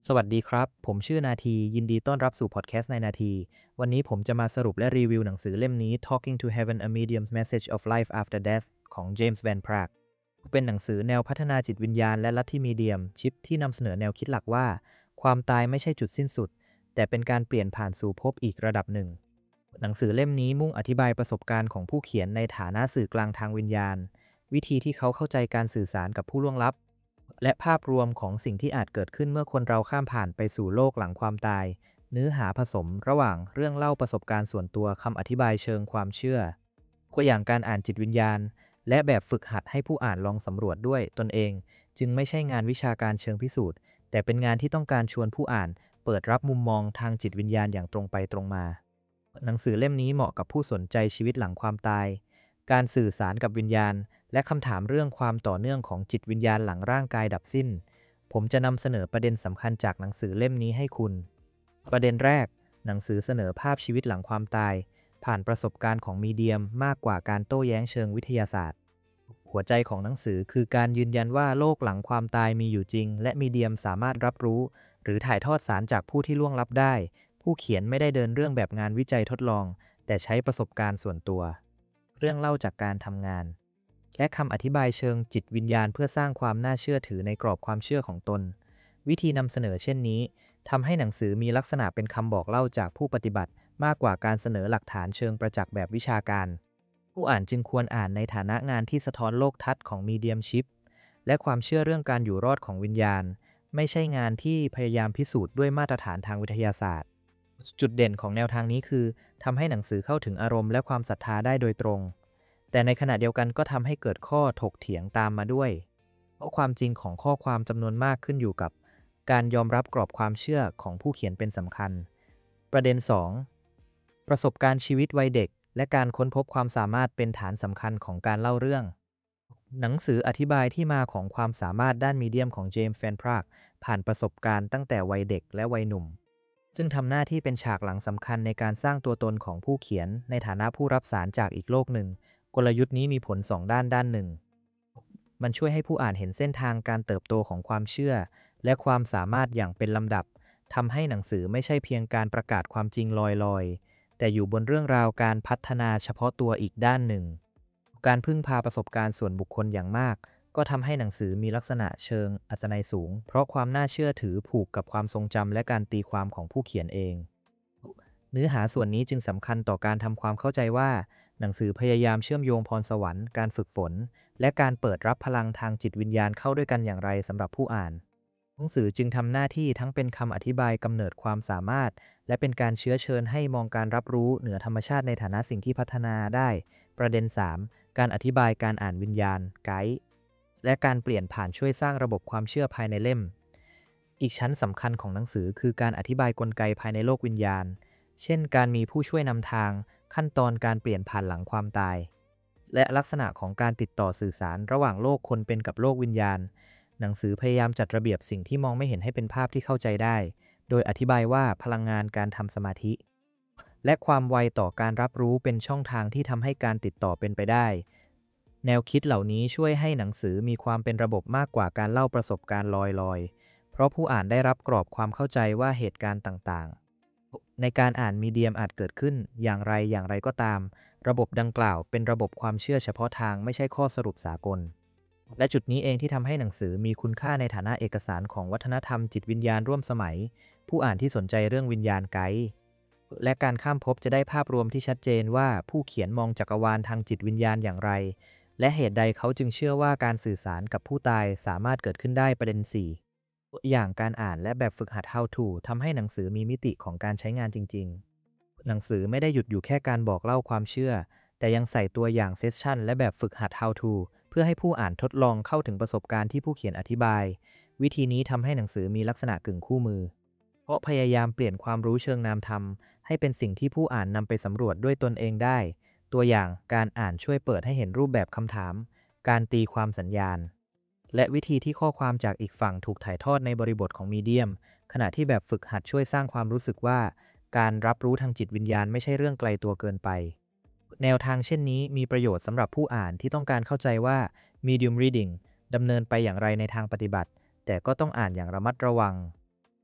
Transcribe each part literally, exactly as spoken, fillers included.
สวัสดีครับ ผมชื่อนาทียินดีต้อนรับสู่พอดแคสต์ในนาทีวันนี้ผมจะมาสรุปและรีวิวหนังสือเล่มนี้ Talking to Heaven: A Medium's Message of Life After Death ของ James Van Praagh เป็นหนังสือแนวพัฒนาจิตวิญญาณและลัทธิมีเดียมชิปที่นำเสนอแนวคิดหลักว่าความตายไม่ใช่จุดสิ้นสุดแต่เป็นการเปลี่ยนผ่านสู่ภพอีกระดับหนึ่งหนังสือเล่มนี้มุ่งอธิบายประสบการณ์ของผู้เขียนในฐานะสื่อกลางทางวิญญาณวิธีที่เขาเข้าใจการสื่อสารกับผู้ล่วงลับและภาพรวมของสิ่งที่อาจเกิดขึ้นเมื่อคนเราข้ามผ่านไปสู่โลกหลังความตายเนื้อหาผสมระหว่างเรื่องเล่าประสบการณ์ส่วนตัวคำอธิบายเชิงความเชื่อตัวอย่างการอ่านจิตวิญญาณและแบบฝึกหัดให้ผู้อ่านลองสำรวจด้วยตนเองจึงไม่ใช่งานวิชาการเชิงพิสูจน์แต่เป็นงานที่ต้องการชวนผู้อ่านเปิดรับมุมมองทางจิตวิญญาณอย่างตรงไปตรงมาหนังสือเล่มนี้เหมาะกับผู้สนใจชีวิตหลังความตายการสื่อสารกับวิญญาณและคำถามเรื่องความต่อเนื่องของจิตวิญญาณหลังร่างกายดับสิ้นผมจะนำเสนอประเด็นสำคัญจากหนังสือเล่มนี้ให้คุณประเด็นแรกหนังสือเสนอภาพชีวิตหลังความตายผ่านประสบการณ์ของมีเดียมมากกว่าการโต้แย้งเชิงวิทยาศาสตร์หัวใจของหนังสือคือการยืนยันว่าโลกหลังความตายมีอยู่จริงและมีเดียมสามารถรับรู้หรือถ่ายทอดสารจากผู้ที่ล่วงลับได้ผู้เขียนไม่ได้เดินเรื่องแบบงานวิจัยทดลองแต่ใช้ประสบการณ์ส่วนตัวเรื่องเล่าจากการทำงานและคำอธิบายเชิงจิตวิญญาณเพื่อสร้างความน่าเชื่อถือในกรอบความเชื่อของตนวิธีนำเสนอเช่นนี้ทำให้หนังสือมีลักษณะเป็นคำบอกเล่าจากผู้ปฏิบัติมากกว่าการเสนอหลักฐานเชิงประจักษ์แบบวิชาการผู้อ่านจึงควรอ่านในฐานะงานที่สะท้อนโลกทัศน์ของมีเดียมชิปและความเชื่อเรื่องการอยู่รอดของวิญญาณไม่ใช่งานที่พยายามพิสูจน์ด้วยมาตรฐานทางวิทยาศาสตร์จุดเด่นของแนวทางนี้คือทำให้หนังสือเข้าถึงอารมณ์และความศรัทธาได้โดยตรงแต่ในขณะเดียวกันก็ทำให้เกิดข้อถกเถียงตามมาด้วยเพราะความจริงของข้อความจำนวนมากขึ้นอยู่กับการยอมรับกรอบความเชื่อของผู้เขียนเป็นสำคัญประเด็นสองประสบการณ์ชีวิตวัยเด็กและการค้นพบความสามารถเป็นฐานสำคัญของการเล่าเรื่องหนังสืออธิบายที่มาของความสามารถด้านมีเดียมของเจมส์แฟนพรากผ่านประสบการณ์ตั้งแต่วัยเด็กและวัยหนุ่มซึ่งทำหน้าที่เป็นฉากหลังสำคัญในการสร้างตัวตนของผู้เขียนในฐานะผู้รับสารจากอีกโลกหนึ่งกลยุทธ์นี้มีผลสองด้านด้านหนึ่งมันช่วยให้ผู้อ่านเห็นเส้นทางการเติบโตของความเชื่อและความสามารถอย่างเป็นลำดับทำให้หนังสือไม่ใช่เพียงการประกาศความจริงลอยๆแต่อยู่บนเรื่องราวการพัฒนาเฉพาะตัวอีกด้านหนึ่งการพึ่งพาประสบการณ์ส่วนบุคคลอย่างมากก็ทำให้หนังสือมีลักษณะเชิงอัศนัยสูงเพราะความน่าเชื่อถือผูกกับความทรงจำและการตีความของผู้เขียนเองเนื้อหาส่วนนี้จึงสำคัญต่อการทำความเข้าใจว่าหนังสือพยายามเชื่อมโยงพรสวรรค์การฝึกฝนและการเปิดรับพลังทางจิตวิญญาณเข้าด้วยกันอย่างไรสำหรับผู้อ่านหนังสือจึงทำหน้าที่ทั้งเป็นคำอธิบายกำเนิดความสามารถและเป็นการเชื้อเชิญให้มองการรับรู้เหนือธรรมชาติในฐานะสิ่งที่พัฒนาได้ประเด็นสามการอธิบายการอ่านวิญญาณไกด์และการเปลี่ยนผ่านช่วยสร้างระบบความเชื่อภายในเล่มอีกชั้นสำคัญของหนังสือคือการอธิบายกลไกภายในโลกวิญญาณเช่นการมีผู้ช่วยนำทางขั้นตอนการเปลี่ยนผ่านหลังความตายและลักษณะของการติดต่อสื่อสารระหว่างโลกคนเป็นกับโลกวิญญาณหนังสือพยายามจัดระเบียบสิ่งที่มองไม่เห็นให้เป็นภาพที่เข้าใจได้โดยอธิบายว่าพลังงานการทำสมาธิและความไวต่อการรับรู้เป็นช่องทางที่ทำให้การติดต่อเป็นไปได้แนวคิดเหล่านี้ช่วยให้หนังสือมีความเป็นระบบมากกว่าการเล่าประสบการณ์ลอยๆเพราะผู้อ่านได้รับกรอบความเข้าใจว่าเหตุการณ์ต่างๆในการอ่านมีเดียมอาจเกิดขึ้นอย่างไรอย่างไรก็ตามระบบดังกล่าวเป็นระบบความเชื่อเฉพาะทางไม่ใช่ข้อสรุปสากลและจุดนี้เองที่ทำให้หนังสือมีคุณค่าในฐานะเอกสารของวัฒนธรรมจิตวิญญาณร่วมสมัยผู้อ่านที่สนใจเรื่องวิญญาณไกด์และการข้ามภพจะได้ภาพรวมที่ชัดเจนว่าผู้เขียนมองจักรวาลทางจิตวิญญาณอย่างไรและเหตุใดเขาจึงเชื่อว่าการสื่อสารกับผู้ตายสามารถเกิดขึ้นได้ประเด็นสี่ตัวอย่างการอ่านและแบบฝึกหัด How to ทำให้หนังสือมีมิติของการใช้งานจริงๆหนังสือไม่ได้หยุดอยู่แค่การบอกเล่าความเชื่อแต่ยังใส่ตัวอย่างเซสชั่นและแบบฝึกหัด How to เพื่อให้ผู้อ่านทดลองเข้าถึงประสบการณ์ที่ผู้เขียนอธิบายวิธีนี้ทำให้หนังสือมีลักษณะกึ่งคู่มือเพราะพยายามเปลี่ยนความรู้เชิงนามธรรมให้เป็นสิ่งที่ผู้อ่านนำไปสำรวจด้วยตนเองได้ตัวอย่างการอ่านช่วยเปิดให้เห็นรูปแบบคำถามการตีความสัญญาณและวิธีที่ข้อความจากอีกฝั่งถูกถ่ายทอดในบริบทของมีเดียมขณะที่แบบฝึกหัดช่วยสร้างความรู้สึกว่าการรับรู้ทางจิตวิญญาณไม่ใช่เรื่องไกลตัวเกินไปแนวทางเช่นนี้มีประโยชน์สำหรับผู้อ่านที่ต้องการเข้าใจว่า medium reading ดำเนินไปอย่างไรในทางปฏิบัติแต่ก็ต้องอ่านอย่างระมัดระวัง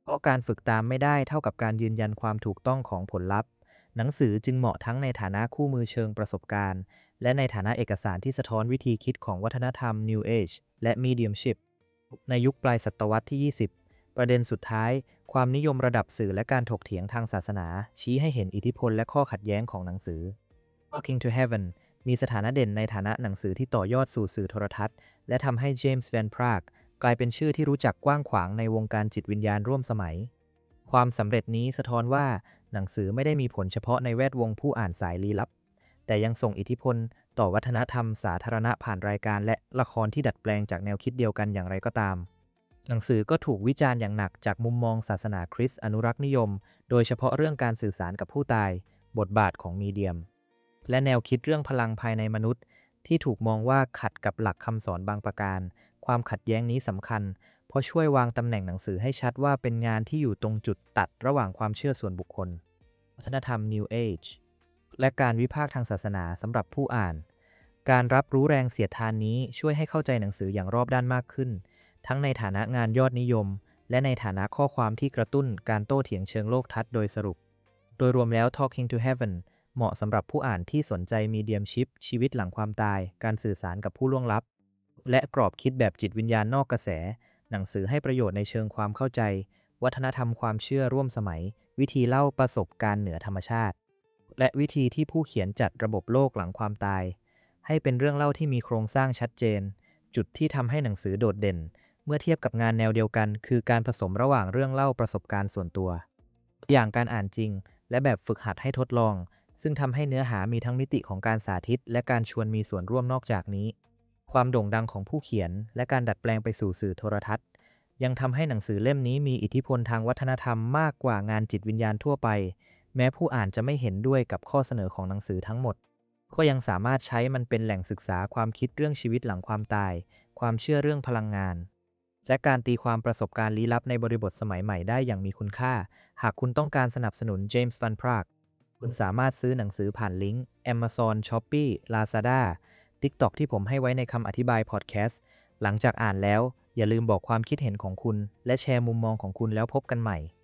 เพราะการฝึกตามไม่ได้เท่ากับการยืนยันความถูกต้องของผลลัพธ์หนังสือจึงเหมาะทั้งในฐานะคู่มือเชิงประสบการณ์และในฐานะเอกสารที่สะท้อนวิธีคิดของวัฒนธรรม New Age และ Mediumship ในยุคปลายศตวรรษที่ ยี่สิบ ประเด็นสุดท้ายความนิยมระดับสื่อและการถกเถียงทางศาสนาชี้ให้เห็นอิทธิพลและข้อขัดแย้งของหนังสือ Talking to Heaven มีสถานะเด่นในฐานะหนังสือที่ต่อยอดสู่สื่อโทรทัศน์และทำให้เจมส์ แวนพรากกลายเป็นชื่อที่รู้จักกว้างขวางในวงการจิตวิญญาณร่วมสมัยความสำเร็จนี้สะท้อนว่าหนังสือไม่ได้มีผลเฉพาะในแวดวงผู้อ่านสายลี้ลับแต่ยังส่งอิทธิพลต่อวัฒนธรรมสาธารณะผ่านรายการและละครที่ดัดแปลงจากแนวคิดเดียวกันอย่างไรก็ตามหนังสือก็ถูกวิจารณ์อย่างหนักจากมุมมองศาสนาคริสต์อนุรักษ์นิยมโดยเฉพาะเรื่องการสื่อสารกับผู้ตายบทบาทของมีเดียมและแนวคิดเรื่องพลังภายในมนุษย์ที่ถูกมองว่าขัดกับหลักคำสอนบางประการความขัดแย้งนี้สำคัญเพราะช่วยวางตำแหน่งหนังสือให้ชัดว่าเป็นงานที่อยู่ตรงจุดตัดระหว่างความเชื่อส่วนบุคคลวัฒนธรรม New Age และการวิพากษ์ทางศาสนาสำหรับผู้อ่านการรับรู้แรงเสียดทานนี้ช่วยให้เข้าใจหนังสืออย่างรอบด้านมากขึ้นทั้งในฐานะงานยอดนิยมและในฐานะข้อความที่กระตุ้นการโต้เถียงเชิงโลกทัศน์โดยสรุปโดยรวมแล้ว Talking to Heaven เหมาะสำหรับผู้อ่านที่สนใจมีเดียมชิพชีวิตหลังความตายการสื่อสารกับผู้ล่วงลับและกรอบคิดแบบจิตวิญญาณนอกกระแสหนังสือให้ประโยชน์ในเชิงความเข้าใจวัฒนธรรมความเชื่อร่วมสมัยวิธีเล่าประสบการณ์เหนือธรรมชาติและวิธีที่ผู้เขียนจัดระบบโลกหลังความตายให้เป็นเรื่องเล่าที่มีโครงสร้างชัดเจนจุดที่ทำให้หนังสือโดดเด่นเมื่อเทียบกับงานแนวเดียวกันคือการผสมระหว่างเรื่องเล่าประสบการณ์ส่วนตัวอย่างการอ่านจริงและแบบฝึกหัดให้ทดลองซึ่งทำให้เนื้อหามีทั้งมิติของการสาธิตและการชวนมีส่วนร่วมนอกจากนี้ความโด่งดังของผู้เขียนและการดัดแปลงไปสู่สื่อโทรทัศน์ยังทำให้หนังสือเล่มนี้มีอิทธิพลทางวัฒนธรรมมากกว่างานจิตวิญญาณทั่วไปแม้ผู้อ่านจะไม่เห็นด้วยกับข้อเสนอของหนังสือทั้งหมดก็ยังสามารถใช้มันเป็นแหล่งศึกษาความคิดเรื่องชีวิตหลังความตายความเชื่อเรื่องพลังงานและการตีความประสบการณ์ลี้ลับในบริบทสมัยใหม่ได้อย่างมีคุณค่าหากคุณต้องการสนับสนุนเจมส์ แวนพรากคุณสามารถซื้อหนังสือผ่านลิงก์ Amazon Shopee Lazada TikTok ที่ผมให้ไว้ในคำอธิบายพอดแคสต์หลังจากอ่านแล้วอย่าลืมบอกความคิดเห็นของคุณและแชร์มุมมองของคุณแล้วพบกันใหม่